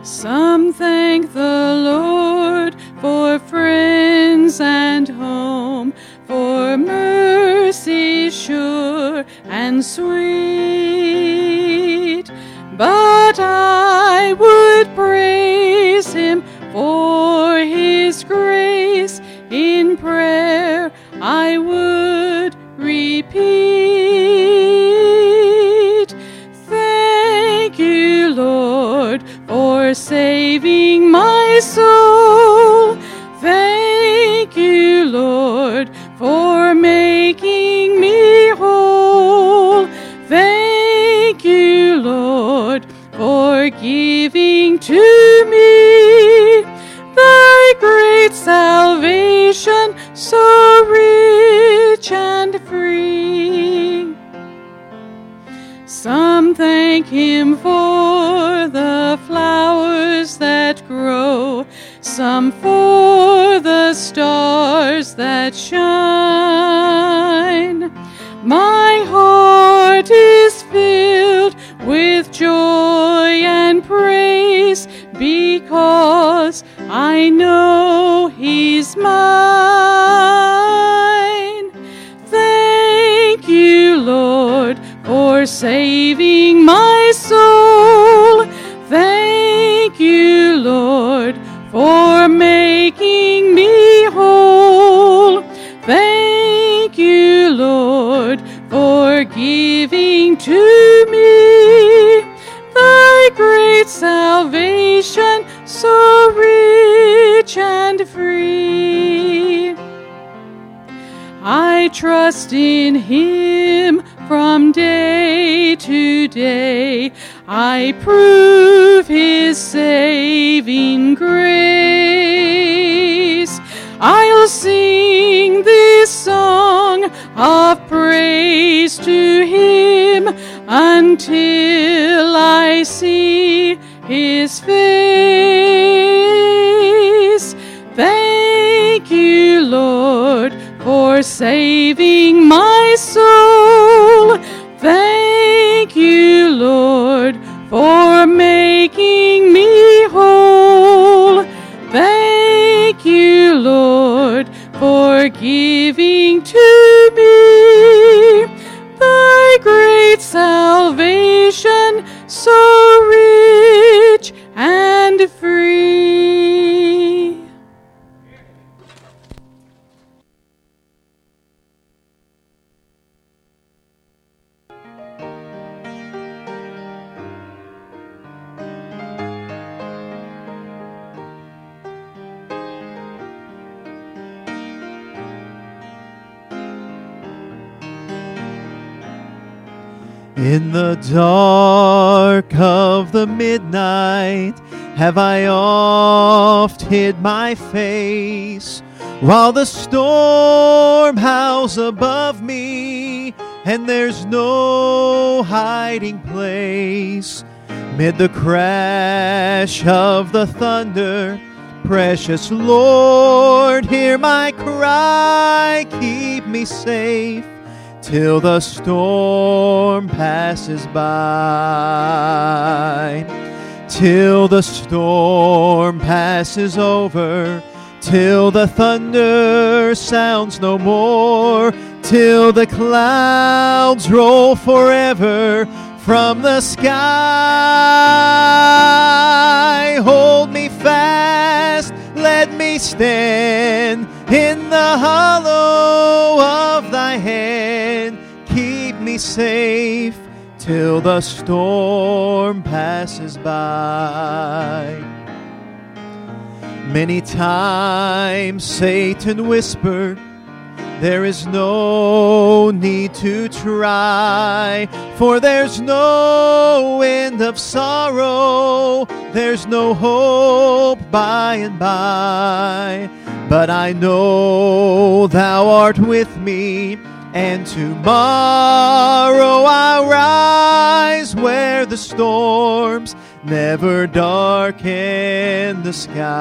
Some thank the Lord for friends and home, for mercy sure and sweet. But I would praise him for his grace. In prayer I would repeat. Thank you, Lord, for saving my soul. Thank you, Lord, for making me whole. Thank you, Lord, for giving to me thy great salvation, so rich and free. Some thank him for the flowers that grow, some for the stars that shine. My heart is filled with joy and praise, because I know he's mine. Thank you, Lord, for saving my soul. Thank you, Lord, for making me whole. Thank you, Lord, for giving to me thy great salvation, so rich and free. I trust in him from day to day. I prove his saving grace. I'll sing this song of praise to him until I see his face. Thank you, Lord, for saving my soul. Thank you, Lord, for making me whole. Thank you, Lord, for giving to me thy great salvation, so rich and free. In the dark of the midnight have I oft hid my face, while the storm howls above me, and there's no hiding place. Mid the crash of the thunder, precious Lord, hear my cry, keep me safe till the storm passes by. Till the storm passes over, till the thunder sounds no more, till the clouds roll forever from the sky. Hold me fast, let me stand in the hollow of thy hand. Keep me safe till the storm passes by. Many times Satan whispered, there is no need to try, for there's no end of sorrow, there's no hope by and by. But I know thou art with me, and tomorrow I'll rise where the storms never darken the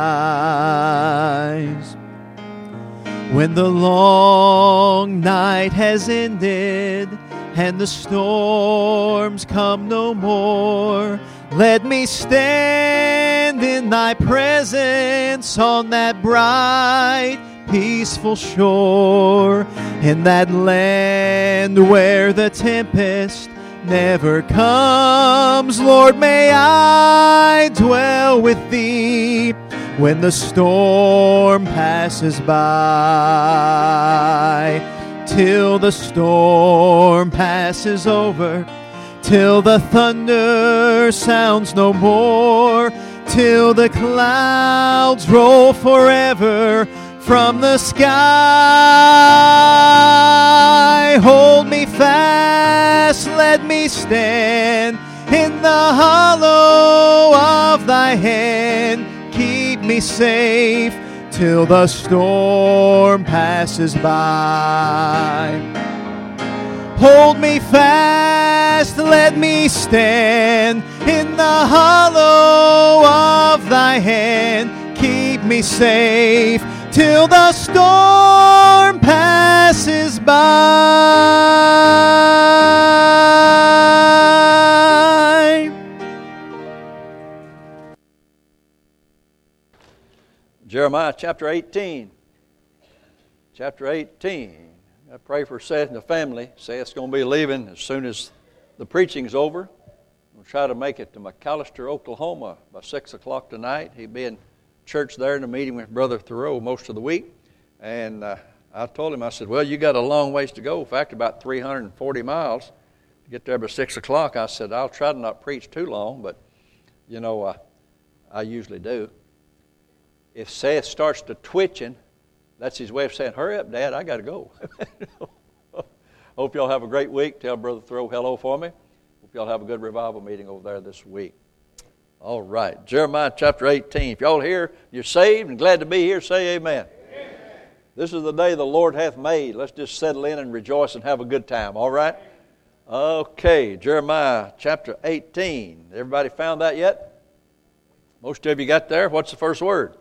skies. When the long night has ended and the storms come no more, Let me stand in thy presence on that bright, peaceful shore, in that land where the tempest never comes. Lord, may I dwell with thee when the storm passes by, till the storm passes over, till the thunder sounds no more, till the clouds roll forever from the sky. Hold me fast, let me stand in the hollow of thy hand. Keep me safe till the storm passes by. Hold me fast, let me stand in the hollow of thy hand. Keep me safe till the storm passes by. Jeremiah chapter 18. Chapter 18. I pray for Seth and the family. Seth's going to be leaving as soon as the preaching's over. We'll try to make it to McAllister, Oklahoma by 6 o'clock tonight. He'll be in church there in a meeting with Brother Thoreau most of the week. And I told him, I said, well, you got a long ways to go. In fact, about 340 miles to get there by 6 o'clock. I said, I'll try to not preach too long, but, you know, I usually do. If Seth starts to twitching, that's his way of saying, hurry up, Dad, I got to go. Hope y'all have a great week. Tell Brother Thoreau hello for me. Hope y'all have a good revival meeting over there this week. All right, Jeremiah chapter 18. If y'all here, you're saved and glad to be here, say amen. Amen. This is the day the Lord hath made. Let's just settle in and rejoice and have a good time, all right? Okay, Jeremiah chapter 18. Everybody found that yet? Most of you got there. What's the first word?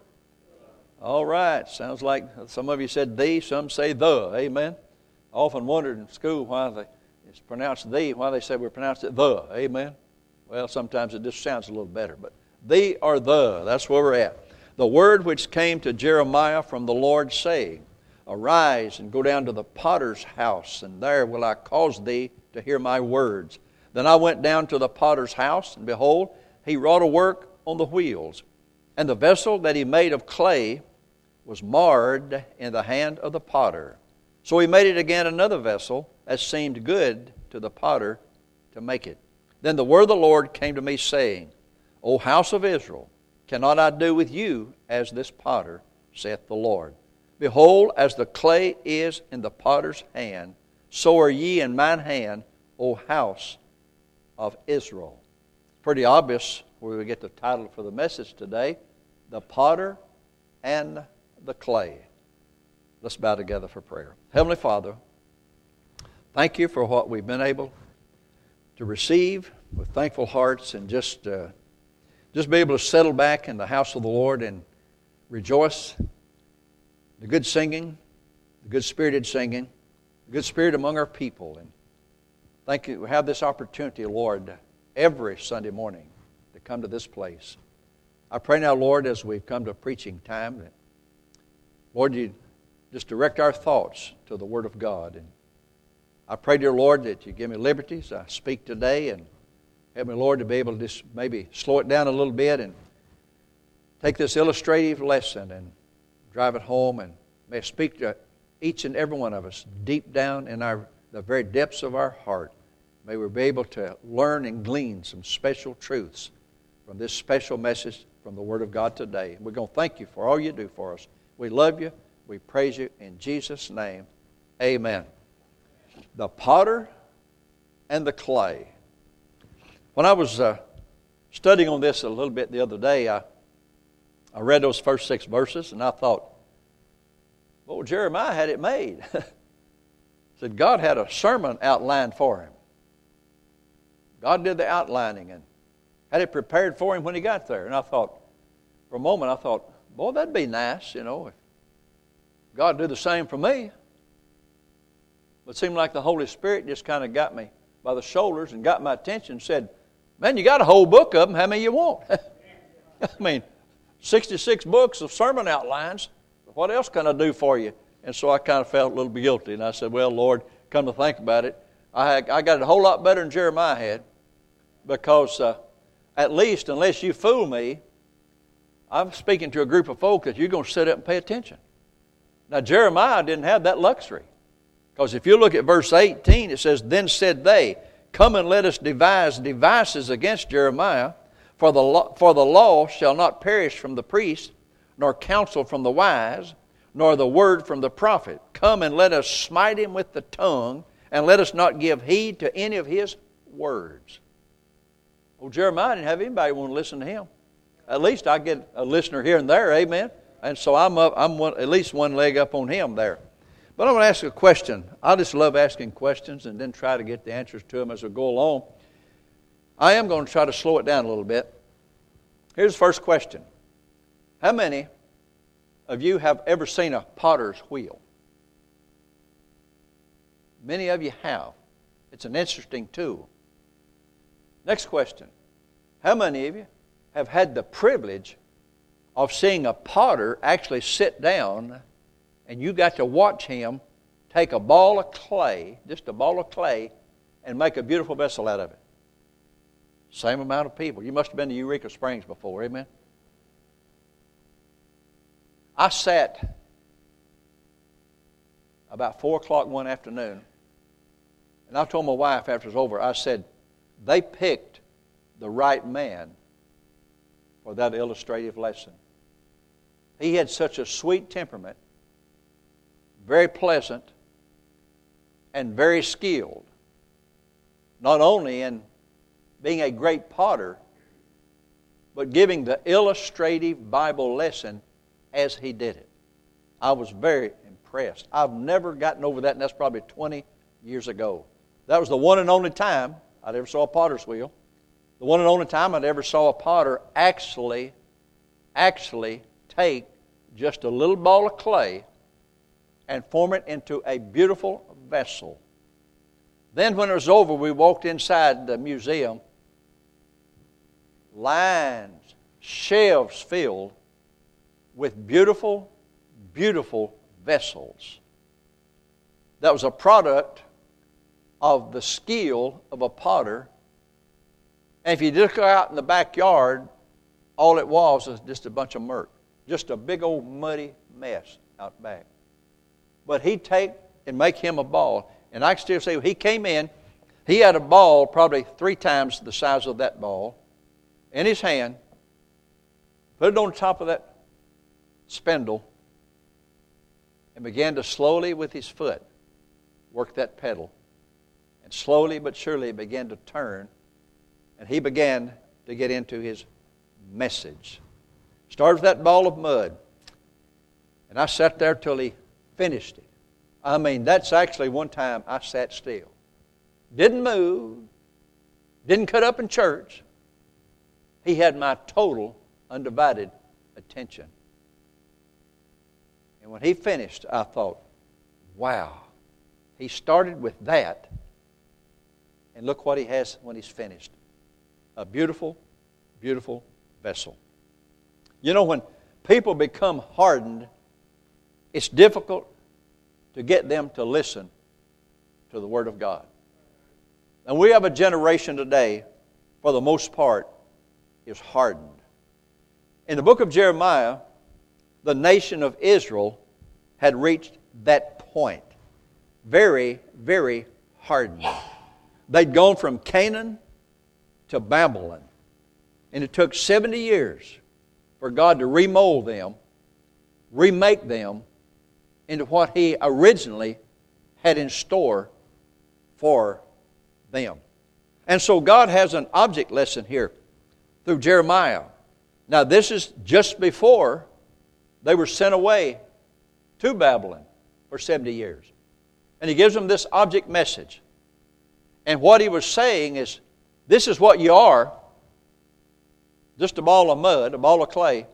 All right, sounds like some of you said thee, some say the, amen. I often wondered in school why it's pronounced thee, why they say we pronounce it the, amen. Well, sometimes it just sounds a little better, but thee or the, that's where we're at. The word which came to Jeremiah from the Lord, saying, arise and go down to the potter's house, and there will I cause thee to hear my words. Then I went down to the potter's house, and behold, he wrought a work on the wheels. And the vessel that he made of clay was marred in the hand of the potter. So he made it again another vessel, as seemed good to the potter to make it. Then the word of the Lord came to me, saying, O house of Israel, cannot I do with you as this potter, saith the Lord? Behold, as the clay is in the potter's hand, so are ye in mine hand, O house of Israel. Pretty obvious where we get the title for the message today, The Potter and the Clay. Let's bow together for prayer. Heavenly Father, thank you for what we've been able to receive with thankful hearts, and just be able to settle back in the house of the Lord and rejoice. The good singing, the good spirited singing, the good spirit among our people. And thank you, we have this opportunity, Lord, every Sunday morning to come to this place. I pray now, Lord, as we've come to preaching time, that, Lord, you just direct our thoughts to the Word of God. And I pray, dear Lord, that you give me liberty as I speak today, and help me, Lord, to be able to just maybe slow it down a little bit and take this illustrative lesson and drive it home, and may it speak to each and every one of us deep down in the very depths of our heart. May we be able to learn and glean some special truths from this special message from the Word of God today. We're going to thank you for all you do for us. We love you. We praise you in Jesus' name. Amen. The potter and the clay. When I was studying on this a little bit the other day, I read those first 6 verses, and I thought, well, Jeremiah had it made. Said God had a sermon outlined for him. God did the outlining and had it prepared for him when he got there. And I thought, for a moment, boy, that'd be nice, if God did the same for me. But it seemed like the Holy Spirit just kind of got me by the shoulders and got my attention and said, Man, you got a whole book of them. How many you want? I mean, 66 books of sermon outlines. What else can I do for you? And so I kind of felt a little bit guilty. And I said, well, Lord, come to think about it, I got it a whole lot better than Jeremiah had, because at least, unless you fool me, I'm speaking to a group of folk that you're going to sit up and pay attention. Now, Jeremiah didn't have that luxury, because if you look at verse 18, it says, then said they, come and let us devise devices against Jeremiah, for the law shall not perish from the priest, nor counsel from the wise, nor the word from the prophet. Come and let us smite him with the tongue, and let us not give heed to any of his words. Well, Jeremiah didn't have anybody want to listen to him. At least I get a listener here and there, amen? And so I'm at least one leg up on him there. But I'm going to ask a question. I just love asking questions and then try to get the answers to them as we go along. I am going to try to slow it down a little bit. Here's the first question. How many of you have ever seen a potter's wheel? Many of you have. It's an interesting tool. Next question. How many of you have had the privilege of seeing a potter actually sit down and you got to watch him take a ball of clay, just a ball of clay, and make a beautiful vessel out of it? Same amount of people. You must have been to Eureka Springs before, amen? I sat about 4 o'clock one afternoon, and I told my wife after it was over, I said, they picked the right man for that illustrative lesson. He had such a sweet temperament, very pleasant, and very skilled, not only in being a great potter, but giving the illustrative Bible lesson as he did it. I was very impressed. I've never gotten over that, and that's probably 20 years ago. That was the one and only time I'd ever saw a potter's wheel. The one and only time I'd ever saw a potter actually take just a little ball of clay and form it into a beautiful vessel. Then when it was over, we walked inside the museum. Lines, shelves filled with beautiful, beautiful vessels. That was a product of the skill of a potter. And if you just go out in the backyard, all it was just a bunch of murk. Just a big old muddy mess out back. But he'd take and make him a ball. And I can still say, he came in, he had a ball probably 3 times the size of that ball in his hand, put it on the top of that spindle, and began to slowly with his foot work that pedal. And slowly but surely it began to turn, and he began to get into his message. Started with that ball of mud, and I sat there till he finished it. I mean, that's actually one time I sat still. Didn't move, didn't cut up in church. He had my total, undivided attention. And when he finished, I thought, wow, he started with that, and look what he has when he's finished. A beautiful, beautiful vessel. You know, when people become hardened, it's difficult to get them to listen to the Word of God. And we have a generation today, for the most part, is hardened. In the book of Jeremiah, the nation of Israel had reached that point. Very, very hardened. They'd gone from Canaan to Babylon. And it took 70 years for God to remold them, remake them into what He originally had in store for them. And so God has an object lesson here through Jeremiah. Now this is just before they were sent away to Babylon for 70 years. And He gives them this object message. And what He was saying is, this is what you are. Just a ball of mud, a ball of clay.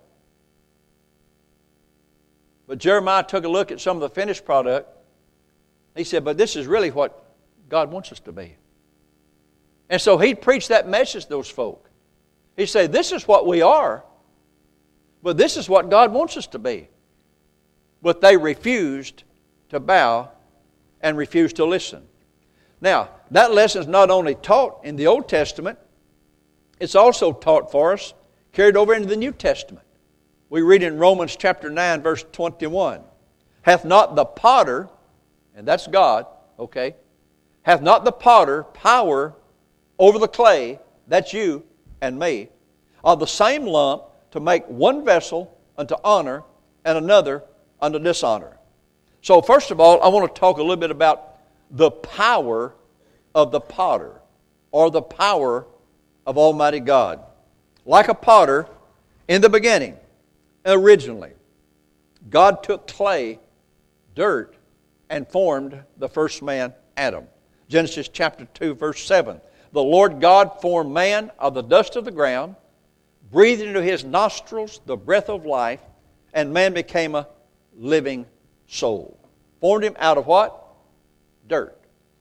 But Jeremiah took a look at some of the finished product. He said, but this is really what God wants us to be. And so he preached that message to those folk. He said, this is what we are, but this is what God wants us to be. But they refused to bow and refused to listen. Now, that lesson is not only taught in the Old Testament, it's also taught for us, carried over into the New Testament. We read in Romans chapter 9, verse 21, hath not the potter, and that's God, okay, hath not the potter power over the clay, that's you and me, of the same lump to make one vessel unto honor and another unto dishonor. So first of all, I want to talk a little bit about the power of the potter, or the power of Almighty God. Like a potter, in the beginning, originally, God took clay, dirt, and formed the first man, Adam. Genesis chapter 2, verse 7. The Lord God formed man of the dust of the ground, breathed into his nostrils the breath of life, and man became a living soul. Formed him out of what? Dirt.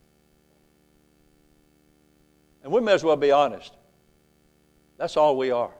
And we may as well be honest. That's all we are.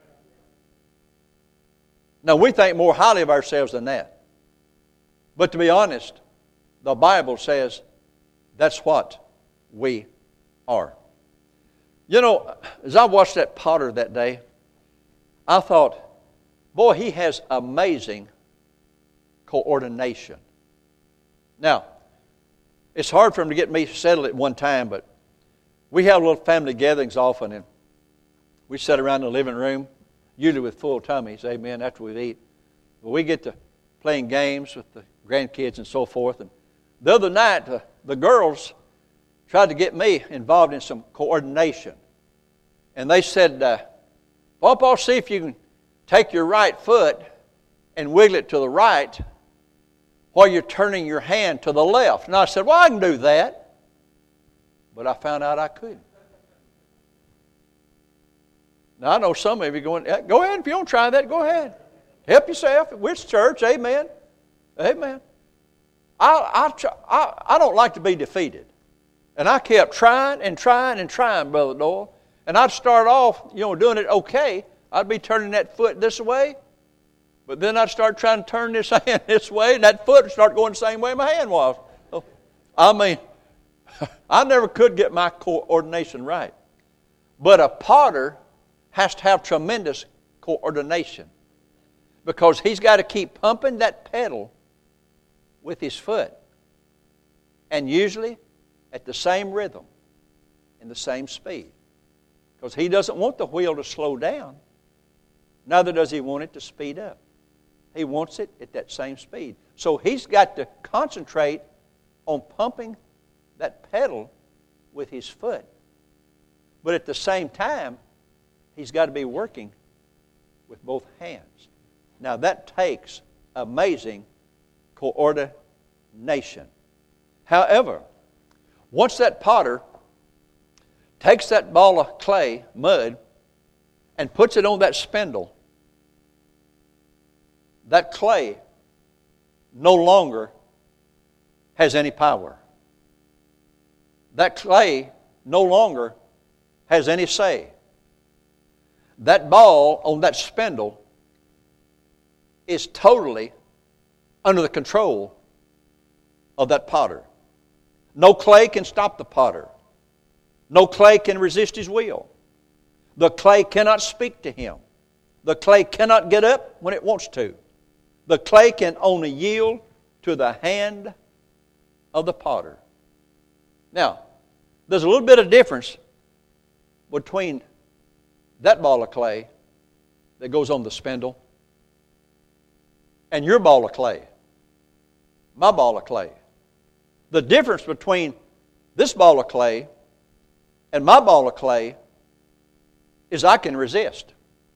Now, we think more highly of ourselves than that. But to be honest, the Bible says that's what we are. You know, as I watched that potter that day, I thought, boy, he has amazing coordination. Now, it's hard for him to get me settled at one time, but we have little family gatherings often, and we sit around in the living room, usually with full tummies, amen, after we eat. But we get to playing games with the grandkids and so forth. And the other night, the girls tried to get me involved in some coordination. And they said, Papa, see if you can take your right foot and wiggle it to the right while you're turning your hand to the left. And I said, well, I can do that. But I found out I couldn't. Now, I know some of you going, go ahead. If you don't try that, go ahead. Help yourself. We're church. Amen. Amen. I don't like to be defeated. And I kept trying and trying and trying, Brother Doyle. And I'd start off, doing it okay. I'd be turning that foot this way. But then I'd start trying to turn this hand this way, and that foot would start going the same way my hand was. So, I never could get my coordination right. But a potter has to have tremendous coordination, because he's got to keep pumping that pedal with his foot, and usually at the same rhythm, in the same speed, because he doesn't want the wheel to slow down, neither does he want it to speed up. He wants it at that same speed. So he's got to concentrate on pumping that pedal with his foot, but at the same time, he's got to be working with both hands. Now that takes amazing coordination. However, once that potter takes that ball of clay, mud, and puts it on that spindle, that clay no longer has any power. That clay no longer has any say. That ball on that spindle is totally under the control of that potter. No clay can stop the potter. No clay can resist his will. The clay cannot speak to him. The clay cannot get up when it wants to. The clay can only yield to the hand of the potter. Now, there's a little bit of difference between that ball of clay that goes on the spindle and your ball of clay, my ball of clay. The difference between this ball of clay and my ball of clay is I can resist.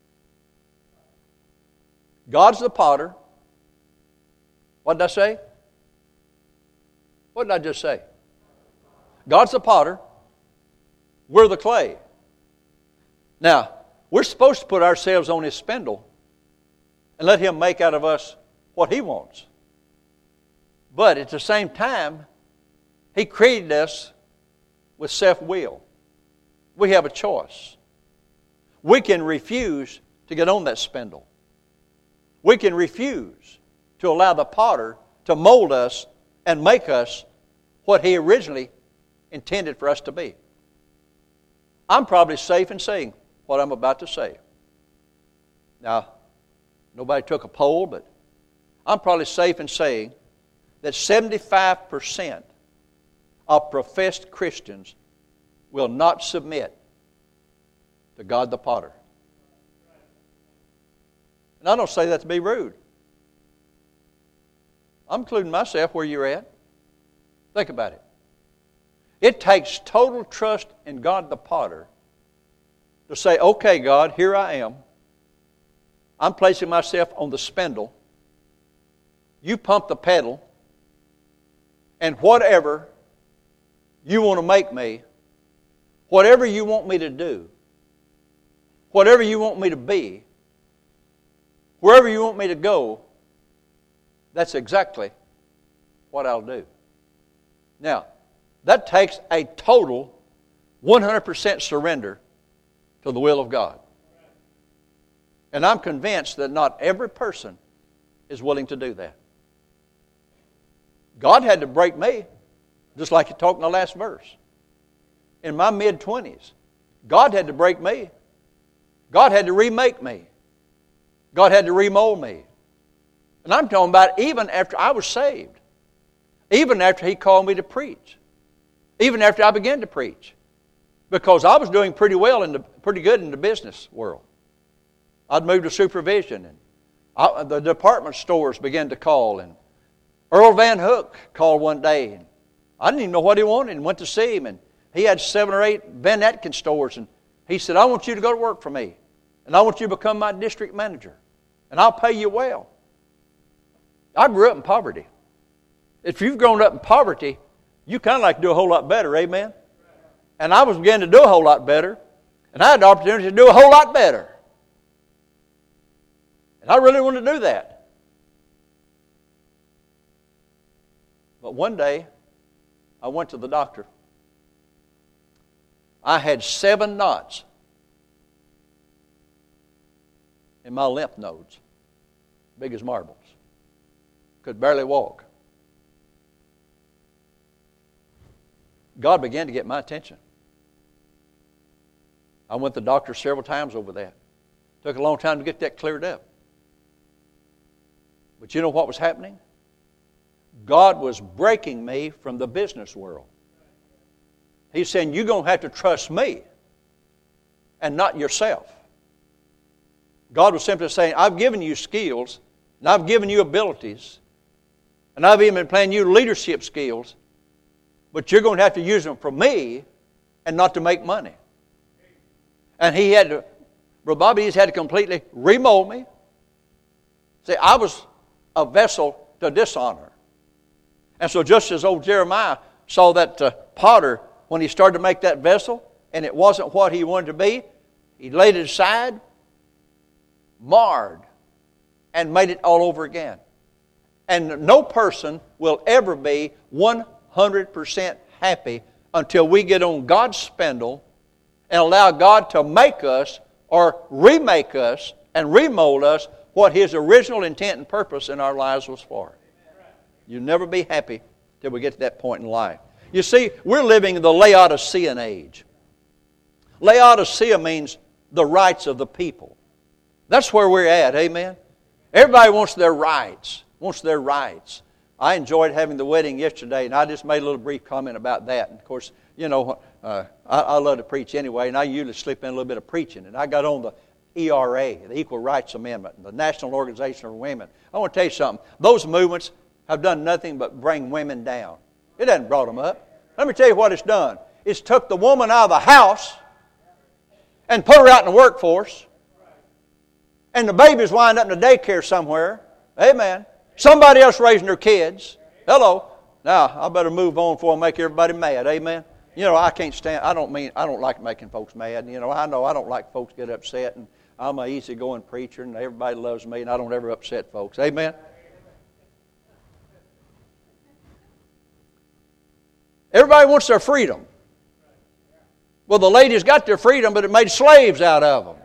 God's the potter. What did I say? What did I just say? God's the potter. We're the clay. Now, we're supposed to put ourselves on His spindle and let Him make out of us what He wants. But at the same time, He created us with self-will. we have a choice. We can refuse to get on that spindle. We can refuse to allow the potter to mold us and make us what He originally intended for us to be. I'm probably safe in saying what I'm about to say. Now, nobody took a poll, but I'm probably safe in saying that 75% of professed Christians will not submit to God the potter. And I don't say that to be rude. I'm including myself where you're at. Think about it. It takes total trust in God the potter to say, okay, God, here I am. I'm placing myself on the spindle. You pump the pedal. And whatever you want to make me, whatever you want me to do, whatever you want me to be, wherever you want me to go, that's exactly what I'll do. Now, that takes a total 100% surrender to the will of God. And I'm convinced that not every person is willing to do that. God had to break me, just like He talked in the last verse. In my mid-20s, God had to break me. God had to remake me. God had to remold me. And I'm talking about even after I was saved. Even after He called me to preach. Even after I began to preach. Because I was doing pretty good in the business world. I'd moved to supervision. And the department stores began to call. And Earl Van Hook called one day. And I didn't even know what he wanted and went to see him. And he had 7 or 8 Van Atkins stores. And he said, I want you to go to work for me. And I want you to become my district manager. And I'll pay you well. I grew up in poverty. If you've grown up in poverty, you kind of like to do a whole lot better, amen? And I was beginning to do a whole lot better. And I had the opportunity to do a whole lot better. And I really wanted to do that. But one day, I went to the doctor. I had 7 knots in my lymph nodes, big as marbles. Could barely walk. God began to get my attention. I went to the doctor several times over that. Took a long time to get that cleared up. But you know what was happening? God was breaking me from the business world. He's saying, you're going to have to trust me and not yourself. God was simply saying, I've given you skills, and I've given you abilities, and I've even been playing you leadership skills, but you're going to have to use them for me and not to make money. And he had to, Brother Bobby, he's had to completely remold me. See, I was a vessel to dishonor. And so just as old Jeremiah saw that potter when he started to make that vessel, and it wasn't what he wanted to be, he laid it aside, marred, and made it all over again. And no person will ever be 100% happy until we get on God's spindle and allow God to make us or remake us and remold us what His original intent and purpose in our lives was for. You'll never be happy till we get to that point in life. You see, we're living in the Laodicean age. Laodicea means the rights of the people. That's where we're at, amen? Everybody wants their rights, I enjoyed having the wedding yesterday, and I just made a little brief comment about that. And of course, you know, I love to preach anyway, and I usually slip in a little bit of preaching. And I got on the ERA, the Equal Rights Amendment, the National Organization of Women. I want to tell you something. Those movements have done nothing but bring women down. It hasn't brought them up. Let me tell you what it's done. It's took the woman out of the house and put her out in the workforce. And the babies wind up in the daycare somewhere. Amen. Somebody else raising their kids. Hello. Now, I better move on before I make everybody mad. Amen. You know, I don't like making folks mad. You know I don't like folks get upset. And I'm an easygoing preacher, and everybody loves me, and I don't ever upset folks. Amen. Everybody wants their freedom. Well, the ladies got their freedom, but it made slaves out of them.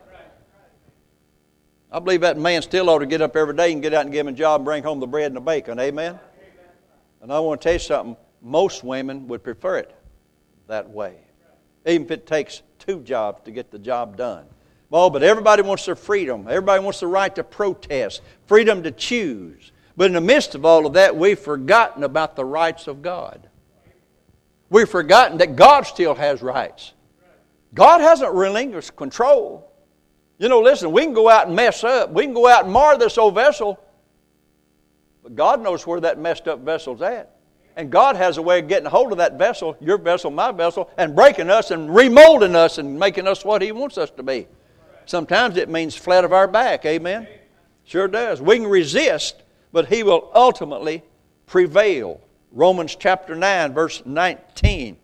I believe that man still ought to get up every day and get out and give him a job and bring home the bread and the bacon. Amen? And I want to tell you something. Most women would prefer it that way. Even if it takes 2 jobs to get the job done. Well, but everybody wants their freedom. Everybody wants the right to protest. Freedom to choose. But in the midst of all of that, we've forgotten about the rights of God. We've forgotten that God still has rights. God hasn't relinquished control. You know, listen, we can go out and mess up. We can go out and mar this old vessel. But God knows where that messed up vessel's at. And God has a way of getting a hold of that vessel, your vessel, my vessel, and breaking us and remolding us and making us what He wants us to be. Sometimes it means flat of our back. Amen? Sure does. We can resist, but He will ultimately prevail. Romans chapter 9, verse 19.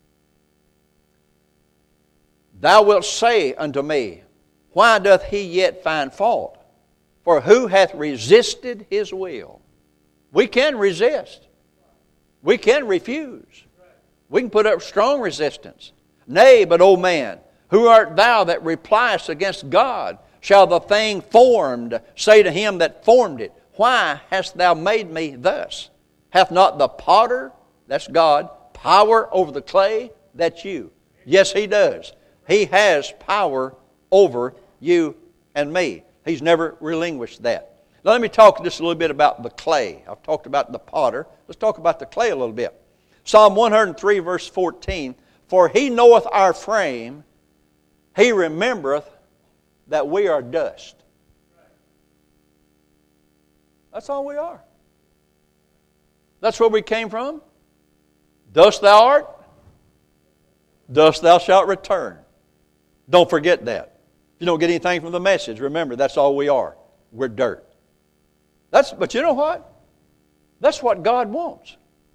Thou wilt say unto me, why doth he yet find fault? For who hath resisted His will? We can resist. We can refuse. We can put up strong resistance. Nay, but, O man, who art thou that repliest against God? Shall the thing formed say to him that formed it, why hast thou made me thus? Hath not the potter, that's God, power over the clay? That's you. Yes, He does. He has power over you and me. He's never relinquished that. Now let me talk just a little bit about the clay. I've talked about the potter. Let's talk about the clay a little bit. Psalm 103 verse 14. For He knoweth our frame, He remembereth that we are dust. That's all we are. That's where we came from. Dust thou art, dust thou shalt return. Don't forget that. If you don't get anything from the message, remember that's all we are. We're dirt. But you know what? That's what God wants.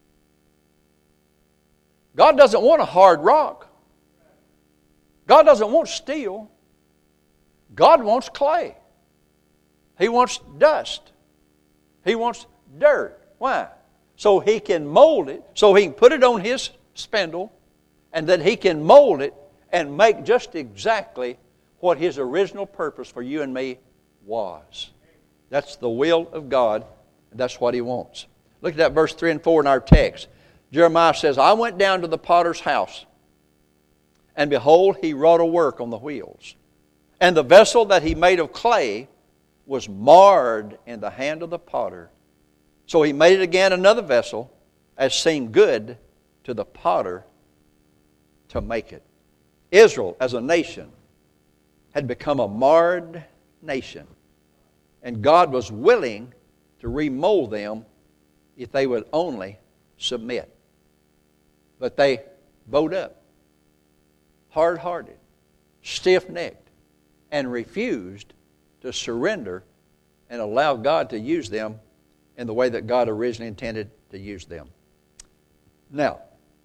God doesn't want a hard rock. God doesn't want steel. God wants clay. He wants dust. He wants dirt. Why? So He can mold it, so He can put it on His spindle, and then He can mold it and make just exactly what His original purpose for you and me was. That's the will of God, and that's what He wants. Look at that verse 3 and 4 in our text. Jeremiah says, I went down to the potter's house, and behold, he wrought a work on the wheels. And the vessel that he made of clay was marred in the hand of the potter. So he made it again another vessel, as seemed good to the potter to make it. Israel, as a nation, had become a marred nation. And God was willing to remold them if they would only submit. But they bowed up, hard-hearted, stiff-necked, and refused to surrender and allow God to use them in the way that God originally intended to use them. Now,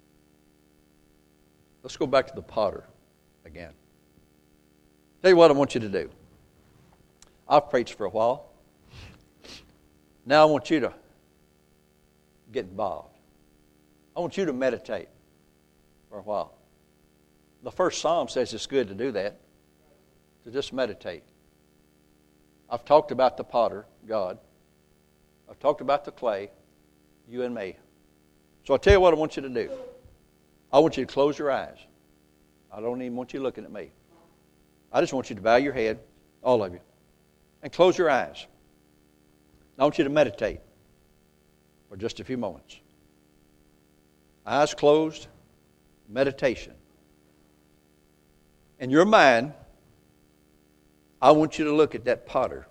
let's go back to the potter again. Tell you what I want you to do. I've preached for a while. Now I want you to get involved. I want you to meditate for a while. The first Psalm says it's good to do that, to just meditate. I've talked about the potter, God. I've talked about the clay, you and me. So I'll tell you what I want you to do. I want you to close your eyes. I don't even want you looking at me. I just want you to bow your head, all of you, and close your eyes. I want you to meditate for just a few moments. Eyes closed, meditation. In your mind, I want you to look at that potter.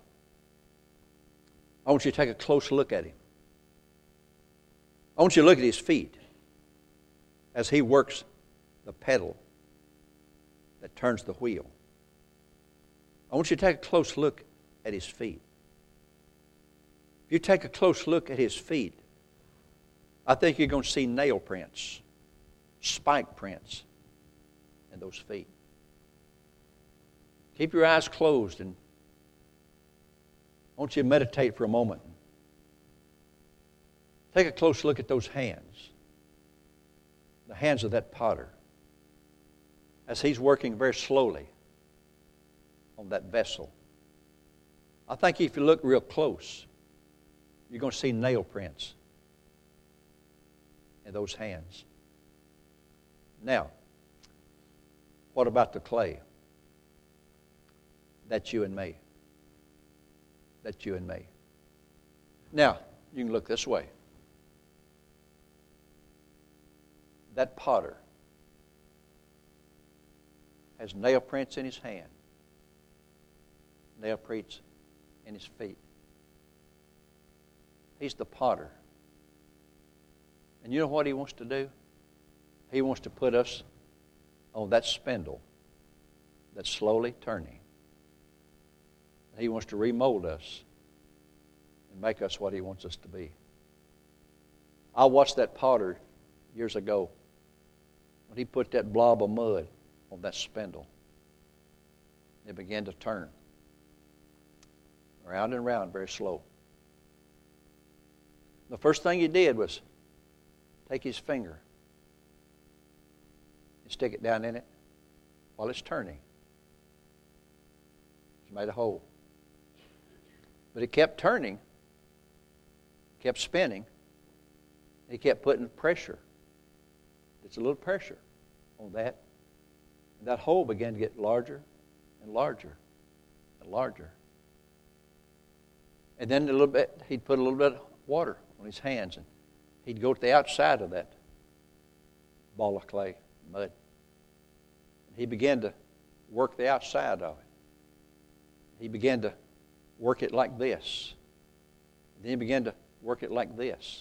I want you to take a close look at him. I want you to look at his feet as he works the pedal that turns the wheel. I want you to take a close look at his feet. If you take a close look at his feet, I think you're going to see nail prints, spike prints in those feet. Keep your eyes closed, and I want you to meditate for a moment. Take a close look at those hands, the hands of that potter. as He's working very slowly on that vessel. I think if you look real close, you're going to see nail prints in those hands. Now, what about the clay? That's you and me. That's you and me. Now, you can look this way. That potter has nail prints in his hand, nail prints in his feet. He's the potter. And you know what he wants to do? He wants to put us on that spindle that's slowly turning. He wants to remold us and make us what He wants us to be. I watched that potter years ago when he put that blob of mud on that spindle. It began to turn round and round very slow. The first thing he did was take his finger and stick it down in it while it's turning. He made a hole. But it kept turning, kept spinning. He kept putting pressure. It's a little pressure on that. And that hole began to get larger and larger and larger. And then a little bit, he'd put a little bit of water on his hands, and he'd go to the outside of that ball of clay, mud. He began to work the outside of it. He began to work it like this. Then he began to work it like this.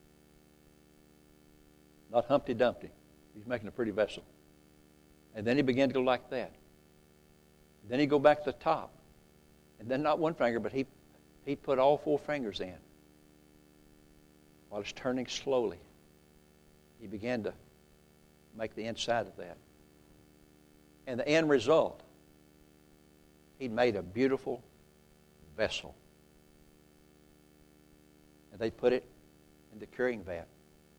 Not Humpty Dumpty. He's making a pretty vessel. And then he began to go like that. Then he'd go back to the top. And then not one finger, but he put all 4 fingers in. While it's turning slowly, he began to make the inside of that. And the end result, he'd made a beautiful vessel. And they put it in the curing vat.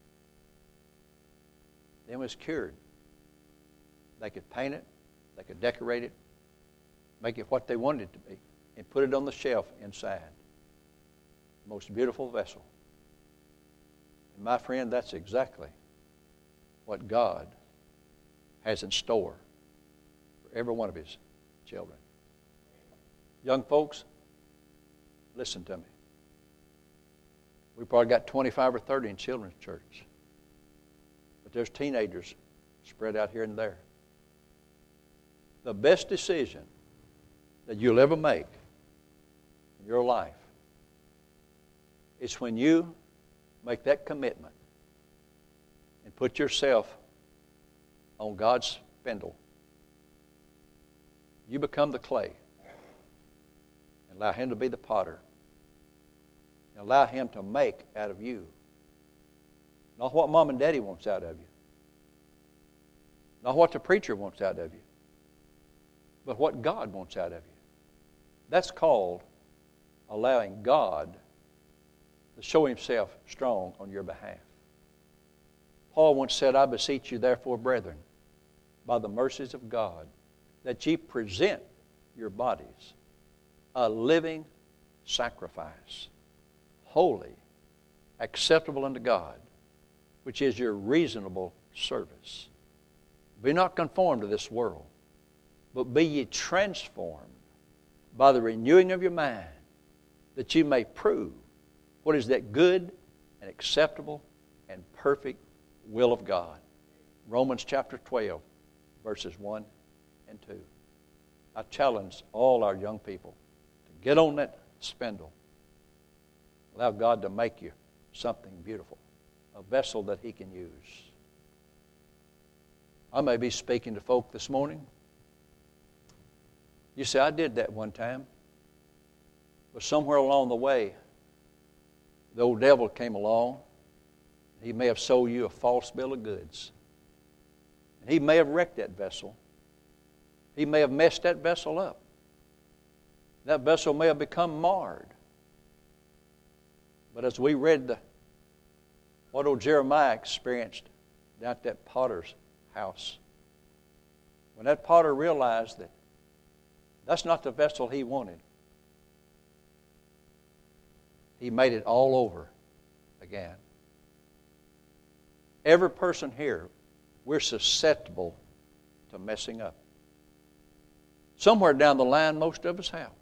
Then it was cured. They could paint it, they could decorate it, make it what they wanted it to be, and put it on the shelf inside. Most beautiful vessel. And my friend, that's exactly what God has in store for every one of His children. Young folks, listen to me. We probably got 25 or 30 in children's church. But there's teenagers spread out here and there. The best decision that you'll ever make in your life is when you make that commitment and put yourself on God's spindle. You become the clay and allow Him to be the potter and allow Him to make out of you. Not what Mom and Daddy wants out of you. Not what the preacher wants out of you. But what God wants out of you. That's called allowing God to show Himself strong on your behalf. Paul once said, I beseech you therefore, brethren, by the mercies of God, that ye present your bodies a living sacrifice, holy, acceptable unto God, which is your reasonable service. Be not conformed to this world, but be ye transformed by the renewing of your mind, that you may prove what is that good and acceptable and perfect will of God. Romans chapter 12, verses 1 and 2. I challenge all our young people to get on that spindle. Allow God to make you something beautiful, a vessel that He can use. I may be speaking to folk this morning. You say, I did that one time. But somewhere along the way, the old devil came along. He may have sold you a false bill of goods. He may have wrecked that vessel. He may have messed that vessel up. That vessel may have become marred. But as we read what old Jeremiah experienced down at that potter's house, When that potter realized that that's not the vessel he wanted, he made it all over again. Every person here, we're susceptible to messing up. Somewhere down the line, most of us have.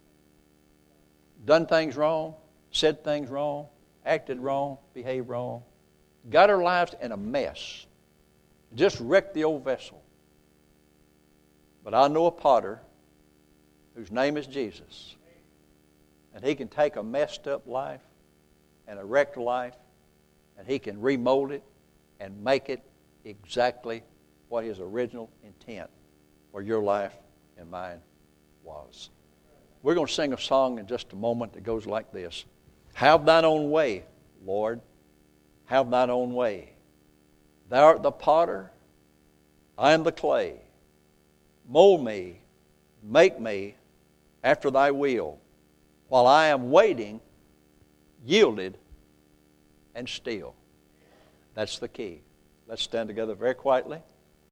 Done things wrong, said things wrong, acted wrong, behaved wrong, got our lives in a mess. Just wrecked the old vessel. But I know a potter whose name is Jesus. And he can take a messed up life and a wrecked life, and he can remold it and make it exactly what his original intent for your life and mine was. We're going to sing a song in just a moment that goes like this. Have thine own way, Lord. Have thine own way. Thou art the potter, I am the clay. Mold me, make me after thy will, while I am waiting, yielded, and still. That's the key. Let's stand together very quietly.